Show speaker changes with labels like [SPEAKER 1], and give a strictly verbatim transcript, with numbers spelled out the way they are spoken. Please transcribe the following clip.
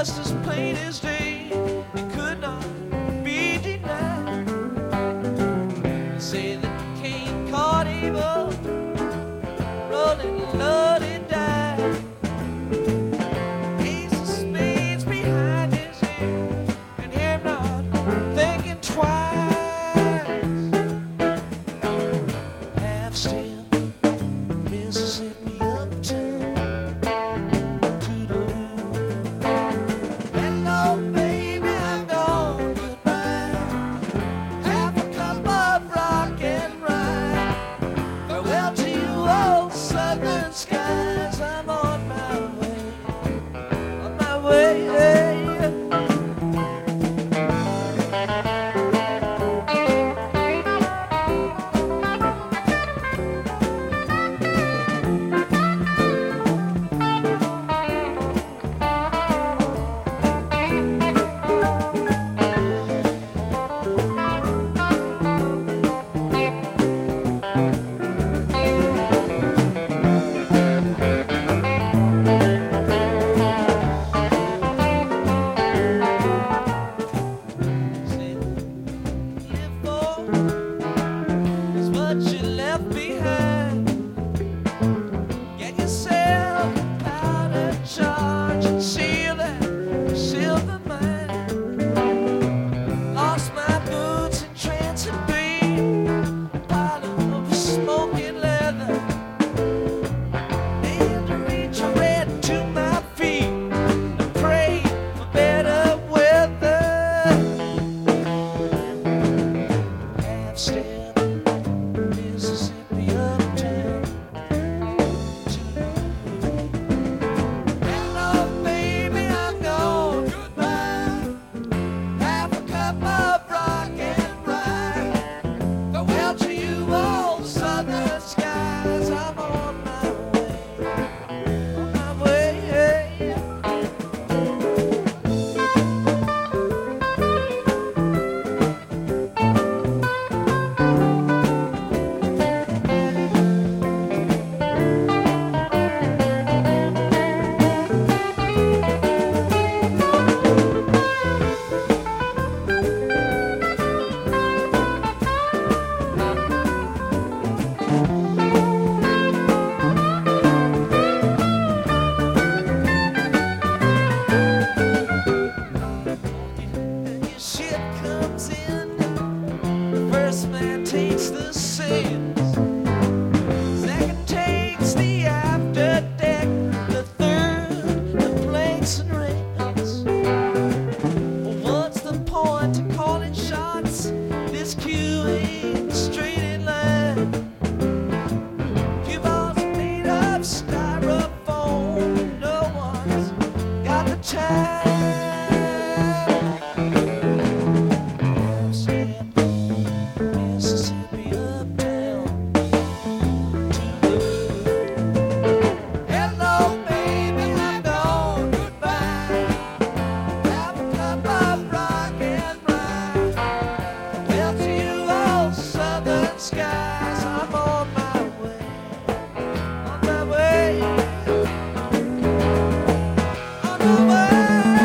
[SPEAKER 1] just as plain as day. It could not be denied. They say that the Cane Carnival rolling bloody died. Ace of spades behind his ear, and him not thinking twice. Half still Mississippi uptown. Skies, I'm on my way, on my way. You left behind. Get yourself a powder charge and seal that silver mine. Lost my boots in transit beam, pile of smoking leather, and to reach red to my feet and pray for better weather. Half step Mississippi uptown. Hello, baby, I'm gone. Goodbye. Have a cup of rock and rye. Farewell to you, old southern skies. I'm on my way, on my way. Ship comes in, the first man takes the sails, second takes the after deck, the third the planks and rails. Well, what's the point of calling shots? This queue ain't straight in line. Cue balls made of styrofoam, no one's got the time. Mississippi uptown. Hello, baby, I'm gone. Goodbye. Have a cup of rock and rye. Well, to you, old southern skies, I'm on my way, on my way, on my way.